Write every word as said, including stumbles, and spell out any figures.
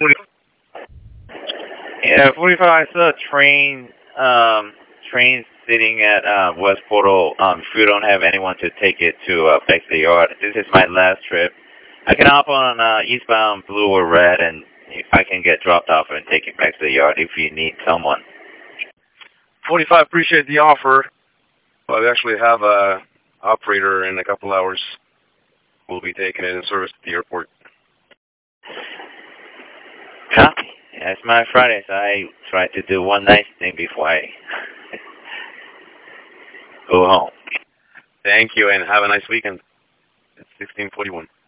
Yeah, forty-five. I saw a train, um, train sitting at uh, West Portal. Um, if you don't have anyone to take it to uh, back to the yard, this is my last trip. I can hop on uh, eastbound blue or red, and if I can get dropped off and take it back to the yard if you need someone. forty-five, appreciate the offer. Well, I actually have a operator in a couple hours. We'll be taking it in service at the airport. Copy. Yeah, it's my Friday, so I try to do one nice thing before I go home. Thank you, and have a nice weekend. It's sixteen forty-one.